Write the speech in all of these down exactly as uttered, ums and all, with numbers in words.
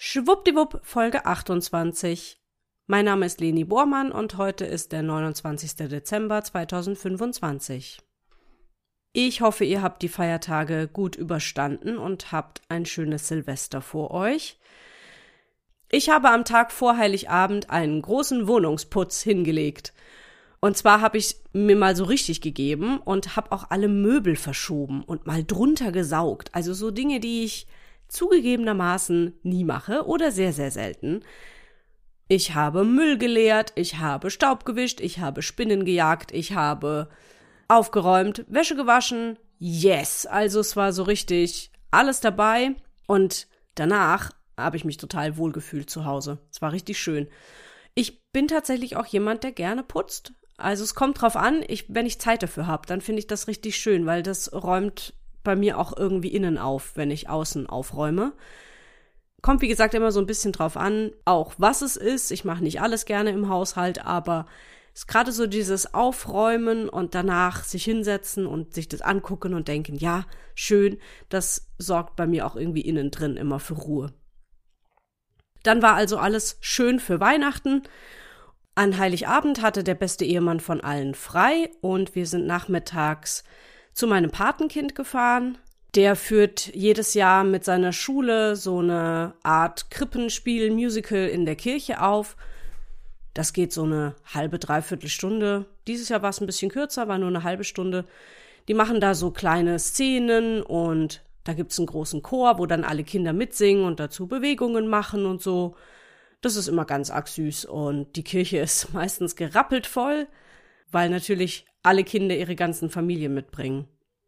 Schwuppdiwupp, Folge achtundzwanzig. Mein Name ist Leni Bormann und heute ist der neunundzwanzigster Dezember zweitausendfünfundzwanzig. Ich hoffe, ihr habt die Feiertage gut überstanden und habt ein schönes Silvester vor euch. Ich habe am Tag vor Heiligabend einen großen Wohnungsputz hingelegt. Und zwar habe ich mir mal so richtig gegeben und habe auch alle Möbel verschoben und mal drunter gesaugt. Also so Dinge, die ich zugegebenermaßen nie mache oder sehr, sehr selten. Ich habe Müll geleert, ich habe Staub gewischt, ich habe Spinnen gejagt, ich habe aufgeräumt, Wäsche gewaschen. Yes! Also es war so richtig alles dabei und danach habe ich mich total wohlgefühlt zu Hause. Es war richtig schön. Ich bin tatsächlich auch jemand, der gerne putzt. Also es kommt drauf an, ich, wenn ich Zeit dafür habe, dann finde ich das richtig schön, weil das räumt bei mir auch irgendwie innen auf, wenn ich außen aufräume. Kommt, wie gesagt, immer so ein bisschen drauf an, auch was es ist. Ich mache nicht alles gerne im Haushalt, aber es ist gerade so dieses Aufräumen und danach sich hinsetzen und sich das angucken und denken, ja, schön, das sorgt bei mir auch irgendwie innen drin immer für Ruhe. Dann war also alles schön für Weihnachten. An Heiligabend hatte der beste Ehemann von allen frei und wir sind nachmittags zu meinem Patenkind gefahren. Der führt jedes Jahr mit seiner Schule so eine Art Krippenspiel, Musical in der Kirche auf. Das geht so eine halbe, dreiviertel Stunde. Dieses Jahr war es ein bisschen kürzer, war nur eine halbe Stunde. Die machen da so kleine Szenen und da gibt's einen großen Chor, wo dann alle Kinder mitsingen und dazu Bewegungen machen und so. Das ist immer ganz arg süß und die Kirche ist meistens gerappelt voll, weil natürlich alle Kinder ihre ganzen Familien mitbringen.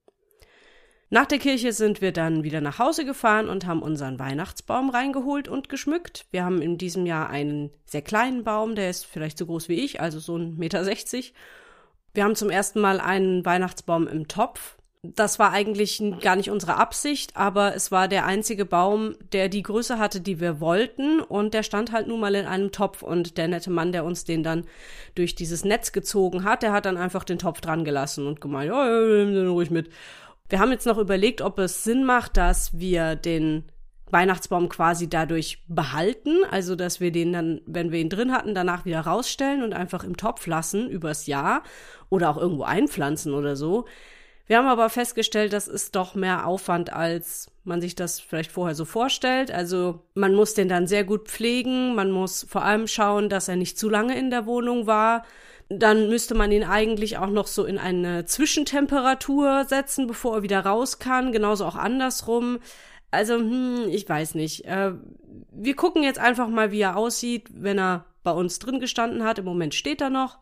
Nach der Kirche sind wir dann wieder nach Hause gefahren und haben unseren Weihnachtsbaum reingeholt und geschmückt. Wir haben in diesem Jahr einen sehr kleinen Baum, der ist vielleicht so groß wie ich, also so ein Meter sechzig. Wir haben zum ersten Mal einen Weihnachtsbaum im Topf. Das war eigentlich gar nicht unsere Absicht, aber es war der einzige Baum, der die Größe hatte, die wir wollten, und der stand halt nun mal in einem Topf und der nette Mann, der uns den dann durch dieses Netz gezogen hat, der hat dann einfach den Topf dran gelassen und gemeint, ja, nimm den ruhig mit. Wir haben jetzt noch überlegt, ob es Sinn macht, dass wir den Weihnachtsbaum quasi dadurch behalten, also dass wir den dann, wenn wir ihn drin hatten, danach wieder rausstellen und einfach im Topf lassen übers Jahr oder auch irgendwo einpflanzen oder so. Wir haben aber festgestellt, das ist doch mehr Aufwand, als man sich das vielleicht vorher so vorstellt. Also man muss den dann sehr gut pflegen, man muss vor allem schauen, dass er nicht zu lange in der Wohnung war. Dann müsste man ihn eigentlich auch noch so in eine Zwischentemperatur setzen, bevor er wieder raus kann, genauso auch andersrum. Also, hm, ich weiß nicht. Äh, wir gucken jetzt einfach mal, wie er aussieht, wenn er bei uns drin gestanden hat. Im Moment steht er noch.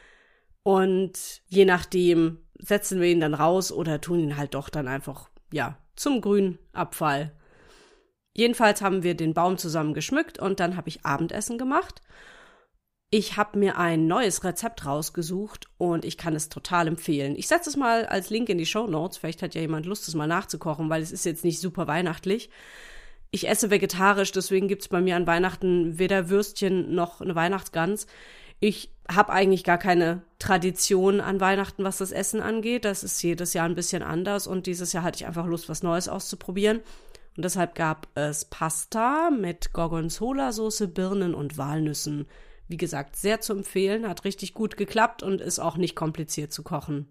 Und je nachdem setzen wir ihn dann raus oder tun ihn halt doch dann einfach, ja, zum Grünabfall. Jedenfalls haben wir den Baum zusammen geschmückt und dann habe ich Abendessen gemacht. Ich habe mir ein neues Rezept rausgesucht und ich kann es total empfehlen. Ich setze es mal als Link in die Shownotes. Vielleicht hat ja jemand Lust, es mal nachzukochen, weil es ist jetzt nicht super weihnachtlich. Ich esse vegetarisch, deswegen gibt's bei mir an Weihnachten weder Würstchen noch eine Weihnachtsgans. Ich habe eigentlich gar keine Tradition an Weihnachten, was das Essen angeht. Das ist jedes Jahr ein bisschen anders und dieses Jahr hatte ich einfach Lust, was Neues auszuprobieren. Und deshalb gab es Pasta mit Gorgonzola-Soße, Birnen und Walnüssen. Wie gesagt, sehr zu empfehlen, hat richtig gut geklappt und ist auch nicht kompliziert zu kochen.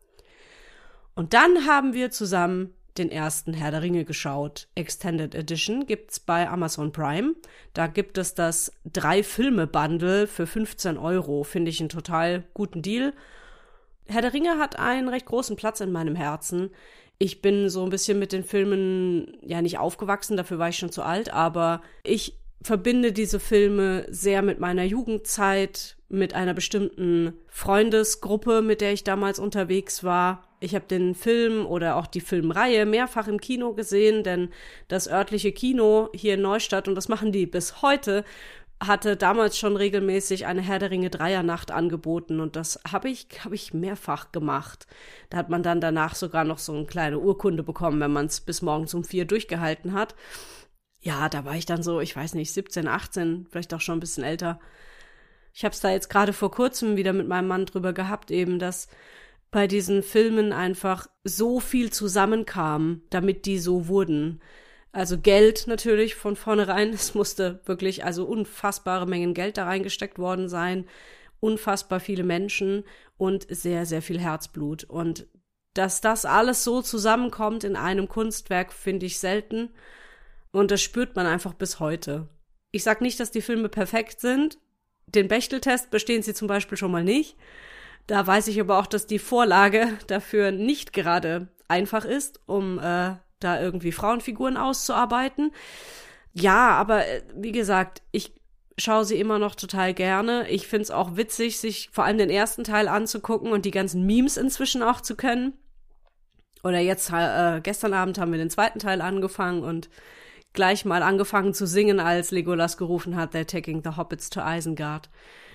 Und dann haben wir zusammen den ersten Herr der Ringe geschaut. Extended Edition gibt's bei Amazon Prime. Da gibt es das Drei-Filme-Bundle für fünfzehn Euro. Finde ich einen total guten Deal. Herr der Ringe hat einen recht großen Platz in meinem Herzen. Ich bin so ein bisschen mit den Filmen ja nicht aufgewachsen, dafür war ich schon zu alt, aber ich verbinde diese Filme sehr mit meiner Jugendzeit, mit einer bestimmten Freundesgruppe, mit der ich damals unterwegs war. Ich habe den Film oder auch die Filmreihe mehrfach im Kino gesehen, denn das örtliche Kino hier in Neustadt, und das machen die bis heute, hatte damals schon regelmäßig eine Herr der Ringe Dreiernacht angeboten und das habe ich, habe ich mehrfach gemacht. Da hat man dann danach sogar noch so eine kleine Urkunde bekommen, wenn man es bis morgens um vier durchgehalten hat. Ja, da war ich dann so, ich weiß nicht, siebzehn, achtzehn, vielleicht auch schon ein bisschen älter. Ich habe es da jetzt gerade vor kurzem wieder mit meinem Mann drüber gehabt, eben, dass bei diesen Filmen einfach so viel zusammenkam, damit die so wurden. Also Geld natürlich von vornherein. Es musste wirklich also unfassbare Mengen Geld da reingesteckt worden sein. Unfassbar viele Menschen und sehr, sehr viel Herzblut. Und dass das alles so zusammenkommt in einem Kunstwerk, finde ich selten. Und das spürt man einfach bis heute. Ich sag nicht, dass die Filme perfekt sind. Den Bechtel-Test bestehen sie zum Beispiel schon mal nicht. Da weiß ich aber auch, dass die Vorlage dafür nicht gerade einfach ist, um äh, da irgendwie Frauenfiguren auszuarbeiten. Ja, aber äh, wie gesagt, ich schaue sie immer noch total gerne. Ich find's auch witzig, sich vor allem den ersten Teil anzugucken und die ganzen Memes inzwischen auch zu können. Oder jetzt, äh, gestern Abend haben wir den zweiten Teil angefangen und gleich mal angefangen zu singen, als Legolas gerufen hat, they're taking the hobbits to Isengard.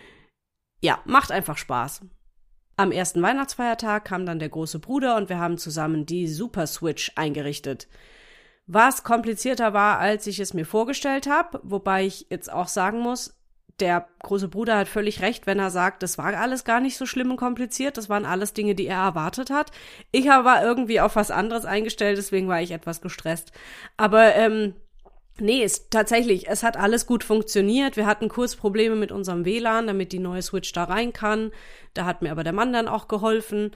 Ja, macht einfach Spaß. Am ersten Weihnachtsfeiertag kam dann der große Bruder und wir haben zusammen die Super Switch eingerichtet. Was komplizierter war, als ich es mir vorgestellt habe, wobei ich jetzt auch sagen muss, der große Bruder hat völlig recht, wenn er sagt, das war alles gar nicht so schlimm und kompliziert, das waren alles Dinge, die er erwartet hat. Ich war irgendwie auf was anderes eingestellt, deswegen war ich etwas gestresst. Aber ähm, nee, es, tatsächlich, es hat alles gut funktioniert. Wir hatten kurz Probleme mit unserem W L A N, damit die neue Switch da rein kann. Da hat mir aber der Mann dann auch geholfen.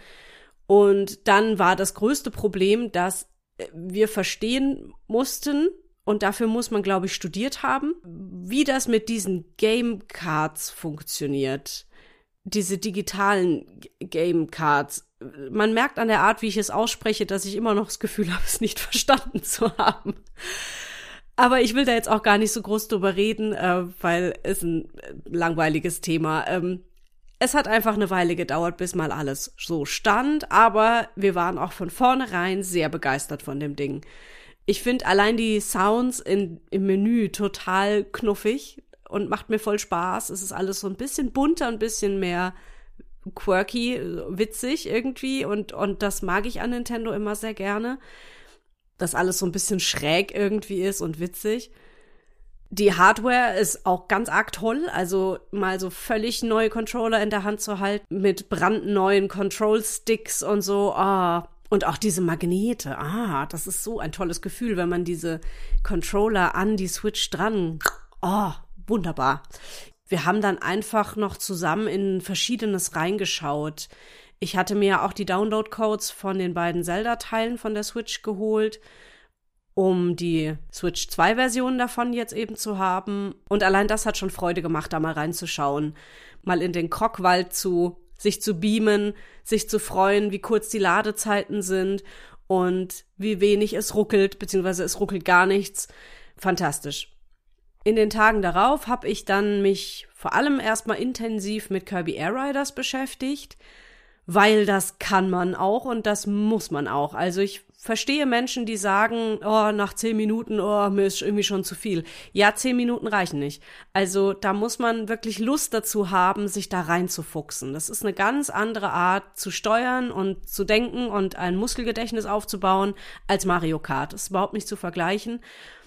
Und dann war das größte Problem, dass wir verstehen mussten, und dafür muss man, glaube ich, studiert haben, wie das mit diesen Game Cards funktioniert. Diese digitalen Game Cards. Man merkt an der Art, wie ich es ausspreche, dass ich immer noch das Gefühl habe, es nicht verstanden zu haben. Aber ich will da jetzt auch gar nicht so groß drüber reden, äh, weil es ein langweiliges Thema. Ähm, es hat einfach eine Weile gedauert, bis mal alles so stand, aber wir waren auch von vornherein sehr begeistert von dem Ding. Ich finde allein die Sounds in, im Menü total knuffig und macht mir voll Spaß. Es ist alles so ein bisschen bunter, ein bisschen mehr quirky, witzig irgendwie und, und das mag ich an Nintendo immer sehr gerne. Dass alles so ein bisschen schräg irgendwie ist und witzig. Die Hardware ist auch ganz arg toll, also mal so völlig neue Controller in der Hand zu halten mit brandneuen Control-Sticks und so, ah, und auch diese Magnete, ah, das ist so ein tolles Gefühl, wenn man diese Controller an die Switch dran, oh, wunderbar. Wir haben dann einfach noch zusammen in Verschiedenes reingeschaut. Ich hatte mir auch die Download-Codes von den beiden Zelda-Teilen von der Switch geholt, um die Switch zwei Versionen davon jetzt eben zu haben. Und allein das hat schon Freude gemacht, da mal reinzuschauen. Mal in den Krogwald zu, sich zu beamen, sich zu freuen, wie kurz die Ladezeiten sind und wie wenig es ruckelt, beziehungsweise es ruckelt gar nichts. Fantastisch. In den Tagen darauf habe ich dann mich vor allem erstmal intensiv mit Kirby Air Riders beschäftigt, weil das kann man auch und das muss man auch. Also ich verstehe Menschen, die sagen, oh, nach zehn Minuten, oh, mir ist irgendwie schon zu viel. Ja, zehn Minuten reichen nicht. Also da muss man wirklich Lust dazu haben, sich da reinzufuchsen. Das ist eine ganz andere Art zu steuern und zu denken und ein Muskelgedächtnis aufzubauen als Mario Kart. Das ist überhaupt nicht zu vergleichen.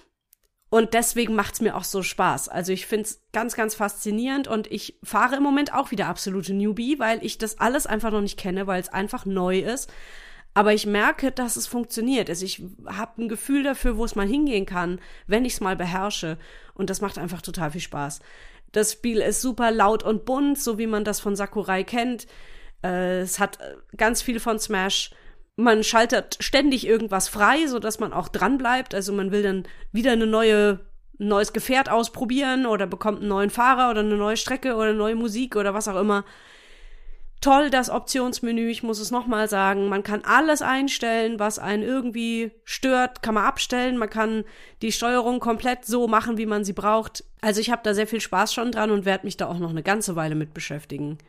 Und deswegen macht's mir auch so Spaß. Also ich find's ganz, ganz faszinierend und ich fahre im Moment auch wieder absolute Newbie, weil ich das alles einfach noch nicht kenne, weil es einfach neu ist. Aber ich merke, dass es funktioniert. Also ich habe ein Gefühl dafür, wo es mal hingehen kann, wenn ich es mal beherrsche. Und das macht einfach total viel Spaß. Das Spiel ist super laut und bunt, so wie man das von Sakurai kennt. Äh, es hat ganz viel von Smash. Man schaltet ständig irgendwas frei, so dass man auch dran bleibt. Also man will dann wieder eine neue, ein neues Gefährt ausprobieren oder bekommt einen neuen Fahrer oder eine neue Strecke oder neue Musik oder was auch immer. Toll, das Optionsmenü, ich muss es nochmal sagen. Man kann alles einstellen, was einen irgendwie stört, kann man abstellen. Man kann die Steuerung komplett so machen, wie man sie braucht. Also ich habe da sehr viel Spaß schon dran und werde mich da auch noch eine ganze Weile mit beschäftigen.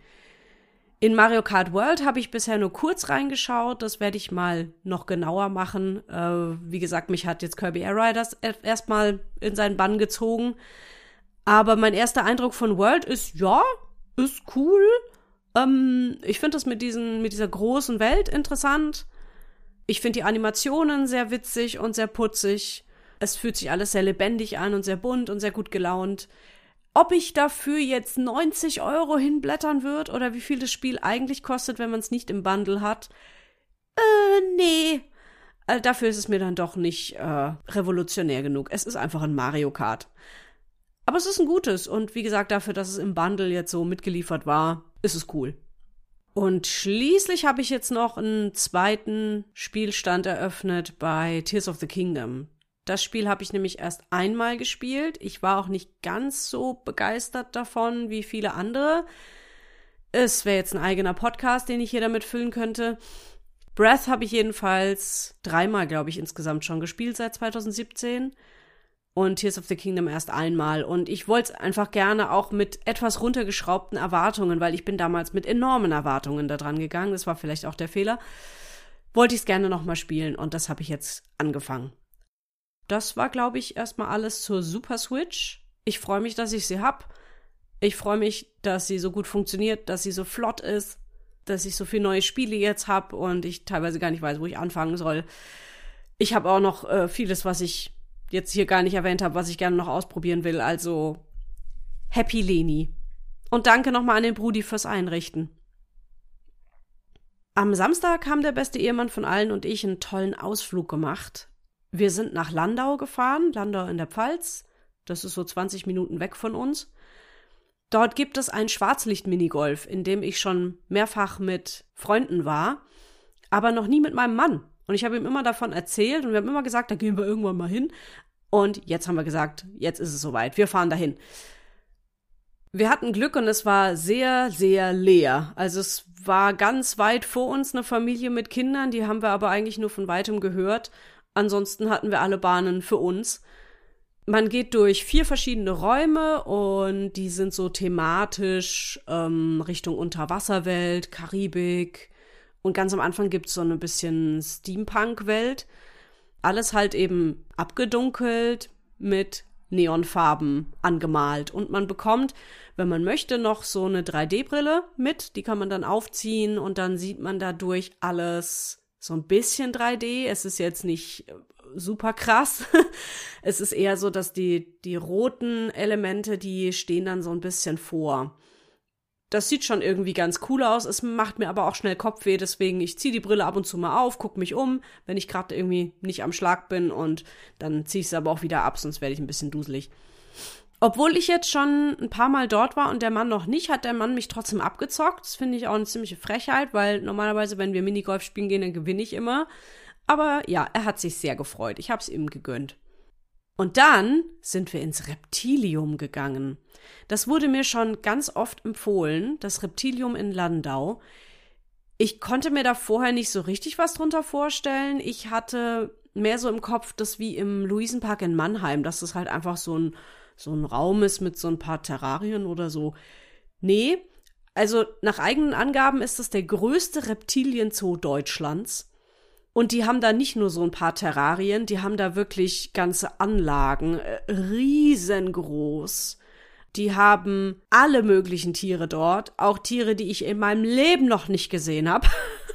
In Mario Kart World habe ich bisher nur kurz reingeschaut. Das werde ich mal noch genauer machen. Äh, wie gesagt, mich hat jetzt Kirby Air Riders erstmal in seinen Bann gezogen. Aber mein erster Eindruck von World ist, ja, ist cool. Ähm, ich finde das mit diesen, mit dieser großen Welt interessant. Ich finde die Animationen sehr witzig und sehr putzig. Es fühlt sich alles sehr lebendig an und sehr bunt und sehr gut gelaunt. Ob ich dafür jetzt neunzig Euro hinblättern würde oder wie viel das Spiel eigentlich kostet, wenn man es nicht im Bundle hat? Äh, nee. Also dafür ist es mir dann doch nicht äh, revolutionär genug. Es ist einfach ein Mario Kart. Aber es ist ein gutes und wie gesagt, dafür, dass es im Bundle jetzt so mitgeliefert war, ist es cool. Und schließlich habe ich jetzt noch einen zweiten Spielstand eröffnet bei Tears of the Kingdom. Das Spiel habe ich nämlich erst einmal gespielt. Ich war auch nicht ganz so begeistert davon wie viele andere. Es wäre jetzt ein eigener Podcast, den ich hier damit füllen könnte. Breath habe ich jedenfalls dreimal, glaube ich, insgesamt schon gespielt seit zwanzig siebzehn. Und Tears of the Kingdom erst einmal. Und ich wollte es einfach gerne auch mit etwas runtergeschraubten Erwartungen, weil ich bin damals mit enormen Erwartungen da dran gegangen. Das war vielleicht auch der Fehler. Wollte ich es gerne nochmal spielen und das habe ich jetzt angefangen. Das war, glaube ich, erstmal alles zur Super Switch. Ich freue mich, dass ich sie habe. Ich freue mich, dass sie so gut funktioniert, dass sie so flott ist, dass ich so viele neue Spiele jetzt habe und ich teilweise gar nicht weiß, wo ich anfangen soll. Ich habe auch noch äh, vieles, was ich jetzt hier gar nicht erwähnt habe, was ich gerne noch ausprobieren will. Also Happy Leni. Und danke nochmal an den Brudi fürs Einrichten. Am Samstag haben der beste Ehemann von allen und ich einen tollen Ausflug gemacht. Wir sind nach Landau gefahren, Landau in der Pfalz. Das ist so zwanzig Minuten weg von uns. Dort gibt es ein Schwarzlicht-Minigolf, in dem ich schon mehrfach mit Freunden war, aber noch nie mit meinem Mann. Und ich habe ihm immer davon erzählt und wir haben immer gesagt, da gehen wir irgendwann mal hin. Und jetzt haben wir gesagt, jetzt ist es soweit, wir fahren dahin. Wir hatten Glück und es war sehr, sehr leer. Also es war ganz weit vor uns eine Familie mit Kindern, die haben wir aber eigentlich nur von weitem gehört. Ansonsten hatten wir alle Bahnen für uns. Man geht durch vier verschiedene Räume und die sind so thematisch ähm, Richtung Unterwasserwelt, Karibik und ganz am Anfang gibt es so ein bisschen Steampunk-Welt. Alles halt eben abgedunkelt mit Neonfarben angemalt und man bekommt, wenn man möchte, noch so eine drei D Brille mit, die kann man dann aufziehen und dann sieht man dadurch alles so ein bisschen drei D. Es ist jetzt nicht super krass. Es ist eher so, dass die, die roten Elemente, die stehen dann so ein bisschen vor. Das sieht schon irgendwie ganz cool aus. Es macht mir aber auch schnell Kopfweh, deswegen ich ziehe die Brille ab und zu mal auf, gucke mich um, wenn ich gerade irgendwie nicht am Schlag bin und dann ziehe ich sie aber auch wieder ab, sonst werde ich ein bisschen duselig. Obwohl ich jetzt schon ein paar Mal dort war und der Mann noch nicht, hat der Mann mich trotzdem abgezockt. Das finde ich auch eine ziemliche Frechheit, weil normalerweise, wenn wir Minigolf spielen gehen, dann gewinne ich immer. Aber ja, er hat sich sehr gefreut. Ich habe es ihm gegönnt. Und dann sind wir ins Reptilium gegangen. Das wurde mir schon ganz oft empfohlen, das Reptilium in Landau. Ich konnte mir da vorher nicht so richtig was drunter vorstellen. Ich hatte mehr so im Kopf, das wie im Luisenpark in Mannheim, dass das halt einfach so ein so ein Raum ist mit so ein paar Terrarien oder so. Nee, also nach eigenen Angaben ist das der größte Reptilienzoo Deutschlands. Und die haben da nicht nur so ein paar Terrarien, die haben da wirklich ganze Anlagen, äh, riesengroß. Die haben alle möglichen Tiere dort, auch Tiere, die ich in meinem Leben noch nicht gesehen habe.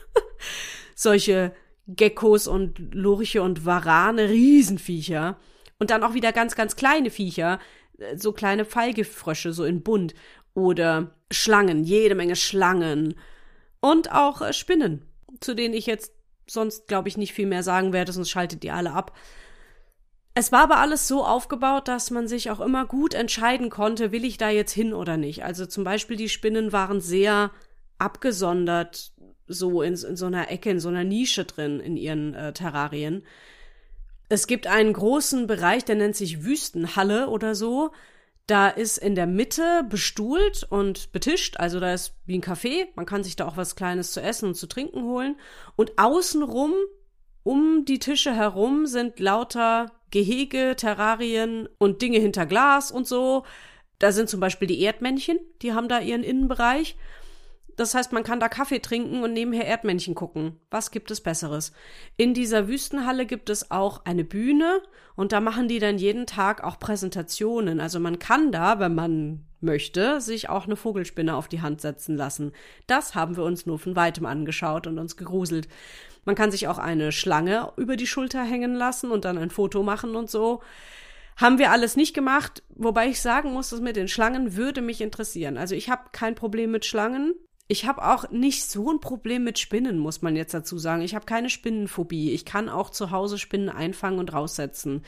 Solche Geckos und Lurche und Warane, Riesenviecher. Und dann auch wieder ganz, ganz kleine Viecher, so kleine Pfeilgiftfrösche, so in bunt. Oder Schlangen, jede Menge Schlangen. Und auch äh, Spinnen, zu denen ich jetzt sonst, glaube ich, nicht viel mehr sagen werde, sonst schaltet ihr alle ab. Es war aber alles so aufgebaut, dass man sich auch immer gut entscheiden konnte, will ich da jetzt hin oder nicht. Also zum Beispiel die Spinnen waren sehr abgesondert, so in, in so einer Ecke, in so einer Nische drin in ihren äh, Terrarien. Es gibt einen großen Bereich, der nennt sich Wüstenhalle oder so. Da ist in der Mitte bestuhlt und betischt, also da ist wie ein Café. Man kann sich da auch was Kleines zu essen und zu trinken holen. Und außenrum, um die Tische herum, sind lauter Gehege, Terrarien und Dinge hinter Glas und so. Da sind zum Beispiel die Erdmännchen, die haben da ihren Innenbereich. Das heißt, man kann da Kaffee trinken und nebenher Erdmännchen gucken. Was gibt es Besseres? In dieser Wüstenhalle gibt es auch eine Bühne und da machen die dann jeden Tag auch Präsentationen. Also man kann da, wenn man möchte, sich auch eine Vogelspinne auf die Hand setzen lassen. Das haben wir uns nur von Weitem angeschaut und uns gegruselt. Man kann sich auch eine Schlange über die Schulter hängen lassen und dann ein Foto machen und so. Haben wir alles nicht gemacht, wobei ich sagen muss, das mit den Schlangen würde mich interessieren. Also ich habe kein Problem mit Schlangen. Ich habe auch nicht so ein Problem mit Spinnen, muss man jetzt dazu sagen. Ich habe keine Spinnenphobie. Ich kann auch zu Hause Spinnen einfangen und raussetzen.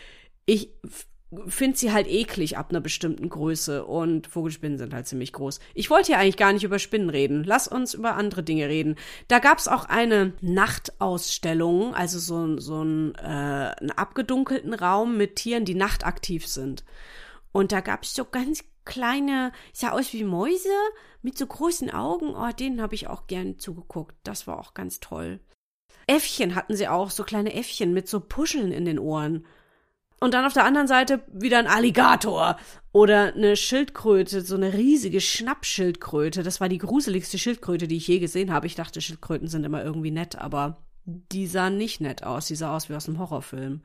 Ich finde sie halt eklig ab einer bestimmten Größe und Vogelspinnen sind halt ziemlich groß. Ich wollte hier eigentlich gar nicht über Spinnen reden. Lass uns über andere Dinge reden. Da gab es auch eine Nachtausstellung, also so, so ein, äh, einen abgedunkelten Raum mit Tieren, die nachtaktiv sind. Und da gab es so ganz kleine, sah aus wie Mäuse mit so großen Augen. Oh, denen habe ich auch gern zugeguckt. Das war auch ganz toll. Äffchen hatten sie auch, so kleine Äffchen mit so Puscheln in den Ohren. Und dann auf der anderen Seite wieder ein Alligator oder eine Schildkröte, so eine riesige Schnappschildkröte. Das war die gruseligste Schildkröte, die ich je gesehen habe. Ich dachte, Schildkröten sind immer irgendwie nett, aber die sahen nicht nett aus. Die sah aus wie aus einem Horrorfilm.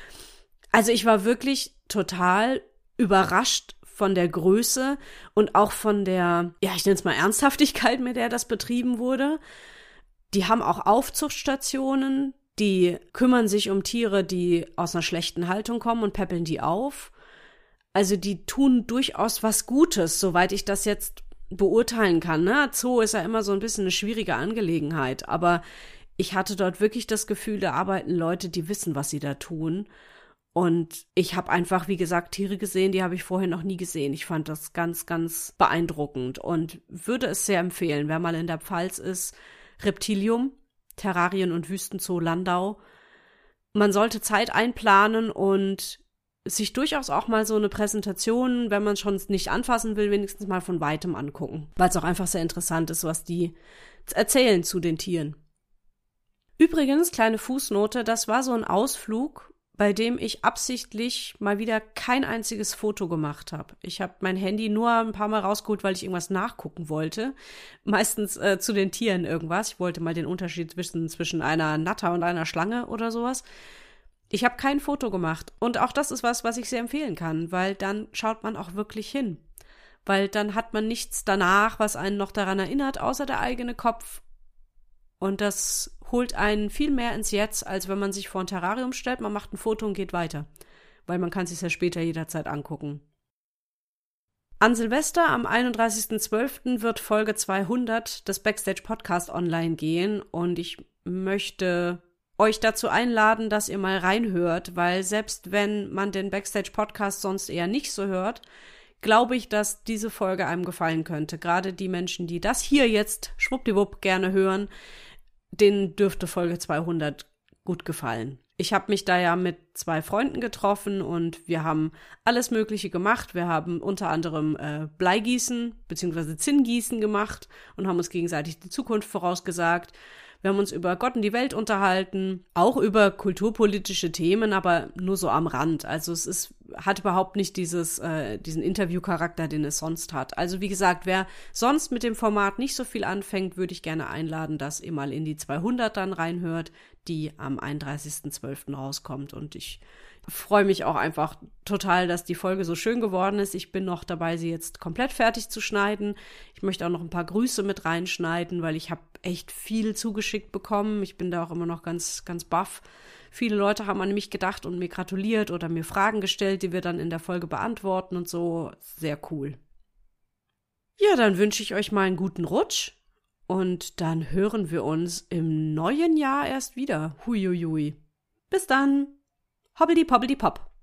Also ich war wirklich total überrascht von der Größe und auch von der, ja, ich nenne es mal Ernsthaftigkeit, mit der das betrieben wurde. Die haben auch Aufzuchtstationen, die kümmern sich um Tiere, die aus einer schlechten Haltung kommen und päppeln die auf. Also die tun durchaus was Gutes, soweit ich das jetzt beurteilen kann. Ne? Zoo ist ja immer so ein bisschen eine schwierige Angelegenheit, aber ich hatte dort wirklich das Gefühl, da arbeiten Leute, die wissen, was sie da tun. Und ich habe einfach, wie gesagt, Tiere gesehen, die habe ich vorher noch nie gesehen. Ich fand das ganz, ganz beeindruckend und würde es sehr empfehlen, wer mal in der Pfalz ist. Reptilium, Terrarien- und Wüstenzoo Landau. Man sollte Zeit einplanen und sich durchaus auch mal so eine Präsentation, wenn man schon nicht anfassen will, wenigstens mal von Weitem angucken. Weil es auch einfach sehr interessant ist, was die erzählen zu den Tieren. Übrigens, kleine Fußnote, das war so ein Ausflug, bei dem ich absichtlich mal wieder kein einziges Foto gemacht habe. Ich habe mein Handy nur ein paar Mal rausgeholt, weil ich irgendwas nachgucken wollte. Meistens äh, zu den Tieren irgendwas. Ich wollte mal den Unterschied wissen zwischen einer Natter und einer Schlange oder sowas. Ich habe kein Foto gemacht. Und auch das ist was, was ich sehr empfehlen kann, weil dann schaut man auch wirklich hin. Weil dann hat man nichts danach, was einen noch daran erinnert, außer der eigene Kopf. Und das holt einen viel mehr ins Jetzt, als wenn man sich vor ein Terrarium stellt, man macht ein Foto und geht weiter. Weil man kann es sich ja später jederzeit angucken. An Silvester am einunddreißigsten zwölften wird Folge zweihundert des Backstage Podcast online gehen und ich möchte euch dazu einladen, dass ihr mal reinhört, weil selbst wenn man den Backstage Podcast sonst eher nicht so hört, glaube ich, dass diese Folge einem gefallen könnte. Gerade die Menschen, die das hier jetzt schwuppdiwupp gerne hören, denen dürfte Folge zweihundert gut gefallen. Ich habe mich da ja mit zwei Freunden getroffen und wir haben alles Mögliche gemacht. Wir haben unter anderem äh, Bleigießen bzw. Zinngießen gemacht und haben uns gegenseitig die Zukunft vorausgesagt. Wir haben uns über Gott und die Welt unterhalten, auch über kulturpolitische Themen, aber nur so am Rand. Also es ist, hat überhaupt nicht dieses, äh, diesen Interviewcharakter, den es sonst hat. Also wie gesagt, wer sonst mit dem Format nicht so viel anfängt, würde ich gerne einladen, dass ihr mal in die zweihundert dann reinhört, die am einunddreißigsten zwölften rauskommt. Und ich freue mich auch einfach total, dass die Folge so schön geworden ist. Ich bin noch dabei, sie jetzt komplett fertig zu schneiden. Ich möchte auch noch ein paar Grüße mit reinschneiden, weil ich habe echt viel zugeschickt bekommen. Ich bin da auch immer noch ganz, ganz baff. Viele Leute haben an mich gedacht und mir gratuliert oder mir Fragen gestellt, die wir dann in der Folge beantworten und so. Sehr cool. Ja, dann wünsche ich euch mal einen guten Rutsch und dann hören wir uns im neuen Jahr erst wieder. Huiuiui. Bis dann. Hobbidi pobbidi pop.